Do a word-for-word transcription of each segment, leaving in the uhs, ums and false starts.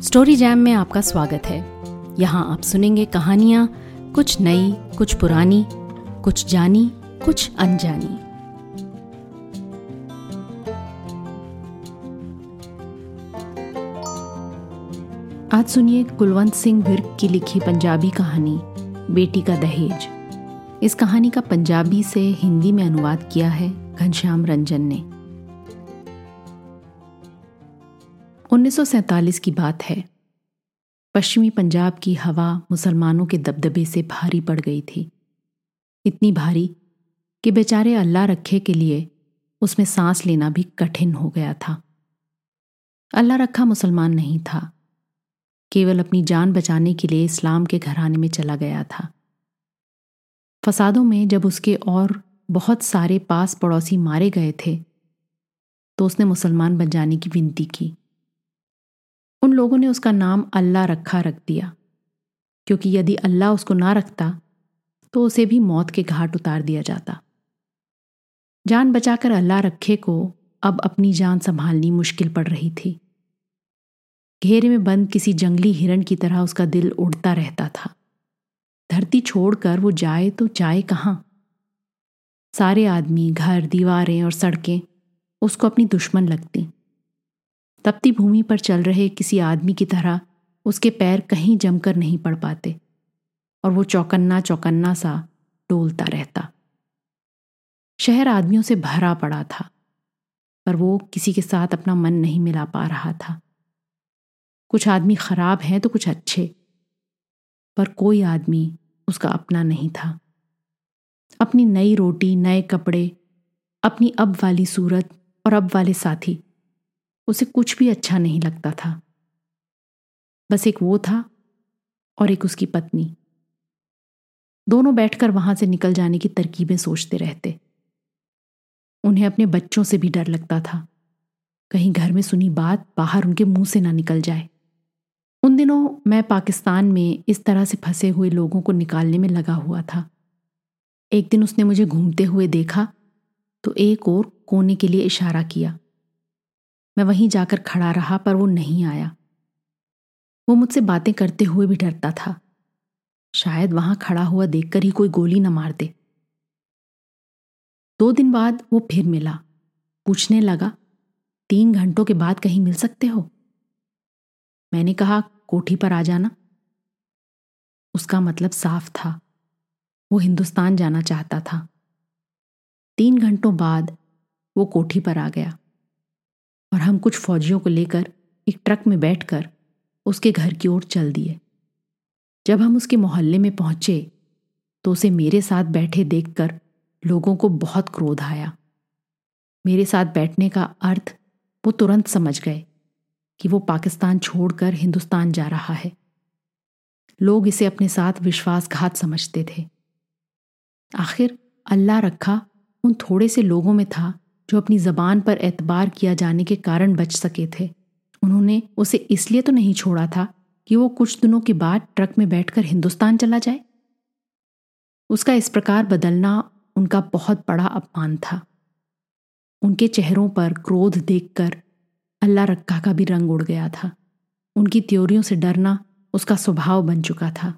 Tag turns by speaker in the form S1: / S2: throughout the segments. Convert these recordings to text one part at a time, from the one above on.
S1: Story jam में आपका स्वागत है। यहाँ आप सुनेंगे कहानियाँ, कुछ नई, कुछ पुरानी, कुछ जानी, कुछ अनजानी। आज सुनिए कुलवंत सिंह विर्क की लिखी पंजाबी कहानी बेटी का दहेज। इस कहानी का पंजाबी से हिंदी में अनुवाद किया है घनश्याम रंजन ने। उन्नीस सौ सैंतालीस की बात है। पश्चिमी पंजाब की हवा मुसलमानों के दबदबे से भारी पड़ गई थी, इतनी भारी कि बेचारे अल्लाह रखे के लिए उसमें सांस लेना भी कठिन हो गया था। अल्लाह रखा मुसलमान नहीं था, केवल अपनी जान बचाने के लिए इस्लाम के घराने में चला गया था। फसादों में जब उसके और बहुत सारे पास पड़ोसी मारे गए थे तो उसने मुसलमान बन जाने की विनती की। उन लोगों ने उसका नाम अल्लाह रखा रख दिया, क्योंकि यदि अल्लाह उसको ना रखता तो उसे भी मौत के घाट उतार दिया जाता। जान बचाकर अल्लाह रखे को अब अपनी जान संभालनी मुश्किल पड़ रही थी। घेरे में बंद किसी जंगली हिरण की तरह उसका दिल उड़ता रहता था। धरती छोड़कर वो जाए तो जाए कहाँ? सारे आदमी, घर, दीवारें और सड़कें उसको अपनी दुश्मन लगती। तपती भूमि पर चल रहे किसी आदमी की तरह उसके पैर कहीं जमकर नहीं पड़ पाते और वो चौकन्ना चौकन्ना सा डोलता रहता। शहर आदमियों से भरा पड़ा था, पर वो किसी के साथ अपना मन नहीं मिला पा रहा था। कुछ आदमी खराब हैं तो कुछ अच्छे, पर कोई आदमी उसका अपना नहीं था। अपनी नई रोटी, नए कपड़े, अपनी अब वाली सूरत और अब वाले साथी, उसे कुछ भी अच्छा नहीं लगता था। बस एक वो था और एक उसकी पत्नी। दोनों बैठकर वहां से निकल जाने की तरकीबें सोचते रहते। उन्हें अपने बच्चों से भी डर लगता था, कहीं घर में सुनी बात बाहर उनके मुंह से ना निकल जाए। उन दिनों मैं पाकिस्तान में इस तरह से फंसे हुए लोगों को निकालने में लगा हुआ था। एक दिन उसने मुझे घूमते हुए देखा तो एक और कोने के लिए इशारा किया। मैं वहीं जाकर खड़ा रहा, पर वो नहीं आया। वो मुझसे बातें करते हुए भी डरता था, शायद वहां खड़ा हुआ देखकर ही कोई गोली न मार दे। दो दिन बाद वो फिर मिला, पूछने लगा, तीन घंटों के बाद कहीं मिल सकते हो? मैंने कहा, कोठी पर आ जाना। उसका मतलब साफ था, वो हिंदुस्तान जाना चाहता था। तीन घंटों बाद वो कोठी पर आ गया और हम कुछ फौजियों को लेकर एक ट्रक में बैठकर उसके घर की ओर चल दिए। जब हम उसके मोहल्ले में पहुंचे तो उसे मेरे साथ बैठे देखकर लोगों को बहुत क्रोध आया। मेरे साथ बैठने का अर्थ वो तुरंत समझ गए कि वो पाकिस्तान छोड़कर हिंदुस्तान जा रहा है। लोग इसे अपने साथ विश्वासघात समझते थे। आखिर अल्लाह रखा उन थोड़े से लोगों में था जो अपनी जबान पर एतबार किया जाने के कारण बच सके थे। उन्होंने उसे इसलिए तो नहीं छोड़ा था कि वो कुछ दिनों के बाद ट्रक में बैठकर हिंदुस्तान चला जाए। उसका इस प्रकार बदलना उनका बहुत बड़ा अपमान था। उनके चेहरों पर क्रोध देखकर अल्लाह रखा का भी रंग उड़ गया था। उनकी त्योरियों से डरना उसका स्वभाव बन चुका था।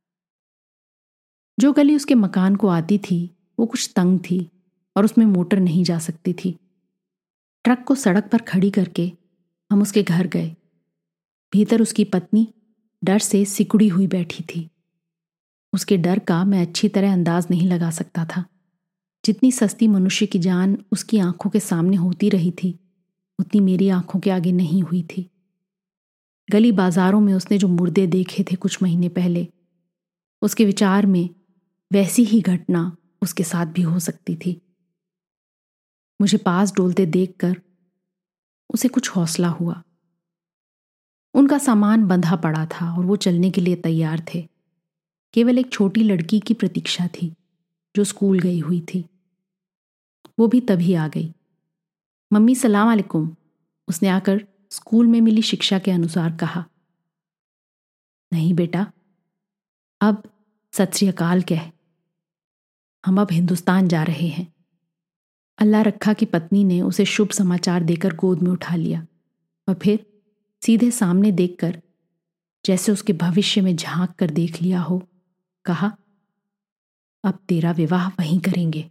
S1: जो गली उसके मकान को आती थी वो कुछ तंग थी और उसमें मोटर नहीं जा सकती थी। ट्रक को सड़क पर खड़ी करके हम उसके घर गए। भीतर उसकी पत्नी डर से सिकुड़ी हुई बैठी थी। उसके डर का मैं अच्छी तरह अंदाज नहीं लगा सकता था। जितनी सस्ती मनुष्य की जान उसकी आंखों के सामने होती रही थी, उतनी मेरी आंखों के आगे नहीं हुई थी। गली बाजारों में उसने जो मुर्दे देखे थे कुछ महीने पहले, उसके विचार में वैसी ही घटना उसके साथ भी हो सकती थी। मुझे पास डोलते देखकर उसे कुछ हौसला हुआ। उनका सामान बंधा पड़ा था और वो चलने के लिए तैयार थे। केवल एक छोटी लड़की की प्रतीक्षा थी जो स्कूल गई हुई थी। वो भी तभी आ गई। मम्मी सलाम अलैकुम, उसने आकर स्कूल में मिली शिक्षा के अनुसार कहा। नहीं बेटा, अब सत श्री अकाल कह, हम अब हिंदुस्तान जा रहे हैं। अल्लाह रखा की पत्नी ने उसे शुभ समाचार देकर गोद में उठा लिया और फिर सीधे सामने देखकर जैसे उसके भविष्य में झांक कर देख लिया हो, कहा, अब तेरा विवाह वहीं करेंगे।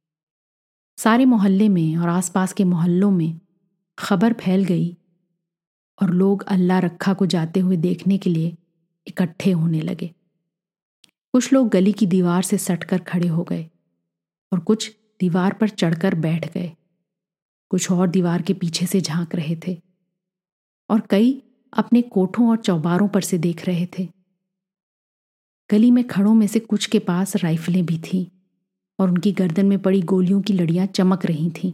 S1: सारे मोहल्ले में और आसपास के मोहल्लों में खबर फैल गई और लोग अल्लाह रखा को जाते हुए देखने के लिए इकट्ठे होने लगे। कुछ लोग गली की दीवार से सटकर खड़े हो गए और कुछ दीवार पर चढ़कर बैठ गए। कुछ और दीवार के पीछे से झांक रहे थे और कई अपने कोठों और चौबारों पर से देख रहे थे। गली में खड़ों में से कुछ के पास राइफलें भी थीं और उनकी गर्दन में पड़ी गोलियों की लड़ियां चमक रही थीं।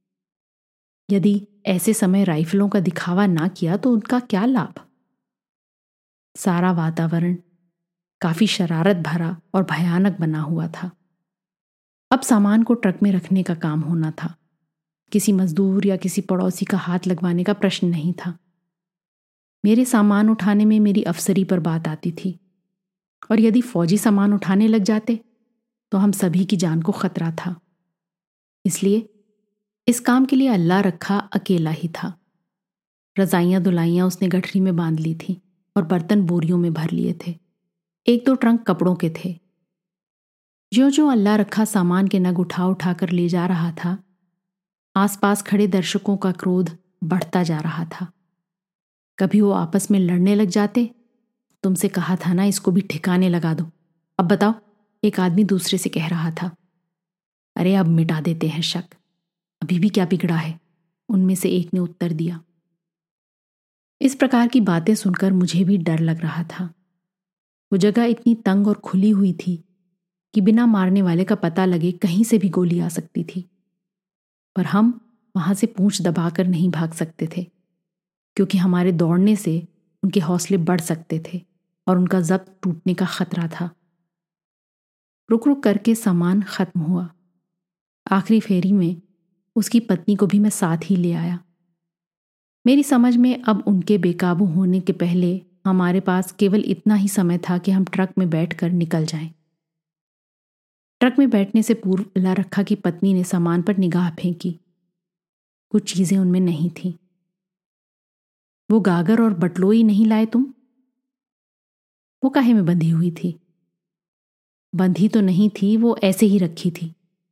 S1: यदि ऐसे समय राइफलों का दिखावा ना किया तो उनका क्या लाभ। सारा वातावरण काफी शरारत भरा और भयानक बना हुआ था। अब सामान को ट्रक में रखने का काम होना था। किसी मजदूर या किसी पड़ोसी का हाथ लगवाने का प्रश्न नहीं था। मेरे सामान उठाने में मेरी अफसरी पर बात आती थी और यदि फौजी सामान उठाने लग जाते तो हम सभी की जान को खतरा था। इसलिए इस काम के लिए अल्लाह रखा अकेला ही था। रजाइयां दुलाइयां उसने गठरी में बांध ली थी और बर्तन बोरियों में भर लिए थे। एक दो ट्रंक कपड़ों के थे। ज्यों ज्यों अल्लाह रखा सामान के नग उठा उठा कर ले जा रहा था, आसपास खड़े दर्शकों का क्रोध बढ़ता जा रहा था। कभी वो आपस में लड़ने लग जाते। तुमसे कहा था ना इसको भी ठिकाने लगा दो। अब बताओ, एक आदमी दूसरे से कह रहा था। अरे अब मिटा देते हैं शक, अभी भी क्या बिगड़ा है, उनमें से एक ने उत्तर दिया। इस प्रकार की बातें सुनकर मुझे भी डर लग रहा था। वो जगह इतनी तंग और खुली हुई थी कि बिना मारने वाले का पता लगे कहीं से भी गोली आ सकती थी। पर हम वहां से पूंछ दबाकर नहीं भाग सकते थे, क्योंकि हमारे दौड़ने से उनके हौसले बढ़ सकते थे और उनका जब्त टूटने का खतरा था। रुक रुक करके सामान खत्म हुआ। आखिरी फेरी में उसकी पत्नी को भी मैं साथ ही ले आया। मेरी समझ में अब उनके बेकाबू होने के पहले हमारे पास केवल इतना ही समय था कि हम ट्रक में बैठकर निकल जाएं। ट्रक में बैठने से पूर्व अल्लाह रखा की पत्नी ने सामान पर निगाह फेंकी। कुछ चीजें उनमें नहीं थीं। वो गागर और बटलोई नहीं लाए तुम? वो काहे में बंधी हुई थी? बंधी तो नहीं थी, वो ऐसे ही रखी थी।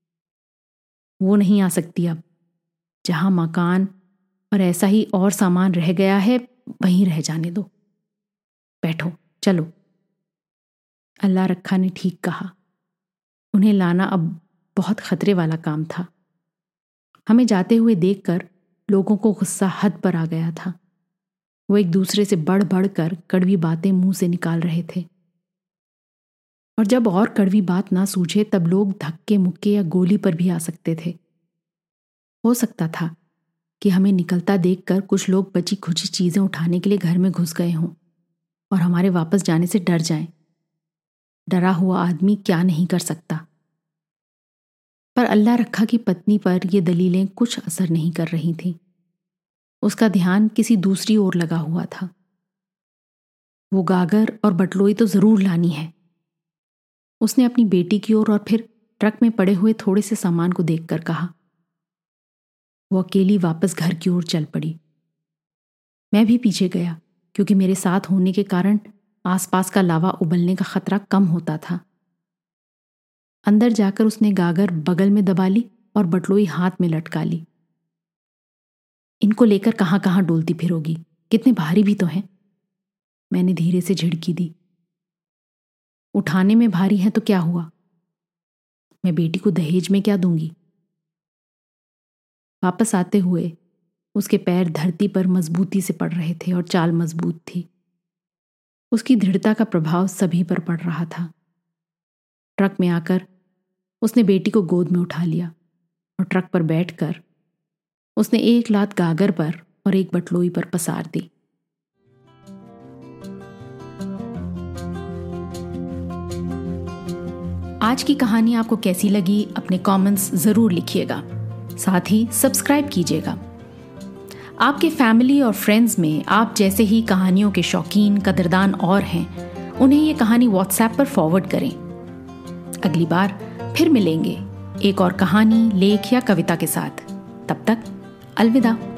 S1: वो नहीं आ सकती अब। जहां मकान और ऐसा ही और सामान रह गया है वहीं रह जाने दो। बैठो, चलो। अल्लाह रखा ने ठीक कहा। उन्हें लाना अब बहुत खतरे वाला काम था। हमें जाते हुए देखकर लोगों को गुस्सा हद पर आ गया था। वो एक दूसरे से बढ़ बढ़ कर कड़वी बातें मुंह से निकाल रहे थे और जब और कड़वी बात ना सूझे तब लोग धक्के मुक्के या गोली पर भी आ सकते थे। हो सकता था कि हमें निकलता देखकर कुछ लोग बची खुची चीजें उठाने के लिए घर में घुस गए हों और हमारे वापस जाने से डर जाएं। डरा हुआ आदमी क्या नहीं कर सकता। पर अल्लाह रखा की पत्नी पर ये दलीलें कुछ असर नहीं कर रही थीं। उसका ध्यान किसी दूसरी ओर लगा हुआ था। वो गागर और बटलोई तो जरूर लानी है। उसने अपनी बेटी की ओर और फिर ट्रक में पड़े हुए थोड़े से सामान को देखकर कहा। वो अकेली वापस घर की ओर चल पड़ी। मैं भी पीछे गया, क्योंकि मेरे साथ होने के कारण आसपास का लावा उबलने का खतरा कम होता था। अंदर जाकर उसने गागर बगल में दबा ली और बटलोई हाथ में लटका ली। इनको लेकर कहां कहां डोलती फिरोगी, कितने भारी भी तो हैं। मैंने धीरे से झिड़की दी। उठाने में भारी है तो क्या हुआ, मैं बेटी को दहेज में क्या दूंगी। वापस आते हुए उसके पैर धरती पर मजबूती से पड़ रहे थे और चाल मजबूत थी। उसकी दृढ़ता का प्रभाव सभी पर पड़ रहा था। ट्रक में आकर उसने बेटी को गोद में उठा लिया और ट्रक पर बैठकर उसने एक लात गागर पर और एक बटलोई पर पसार दी। आज की कहानी आपको कैसी लगी अपने कमेंट्स जरूर लिखिएगा। साथ ही सब्सक्राइब कीजिएगा। आपके फैमिली और फ्रेंड्स में आप जैसे ही कहानियों के शौकीन कदरदान और हैं, उन्हें ये कहानी व्हाट्सएप पर फॉरवर्ड करें। अगली बार फिर मिलेंगे एक और कहानी, लेख या कविता के साथ। तब तक अलविदा।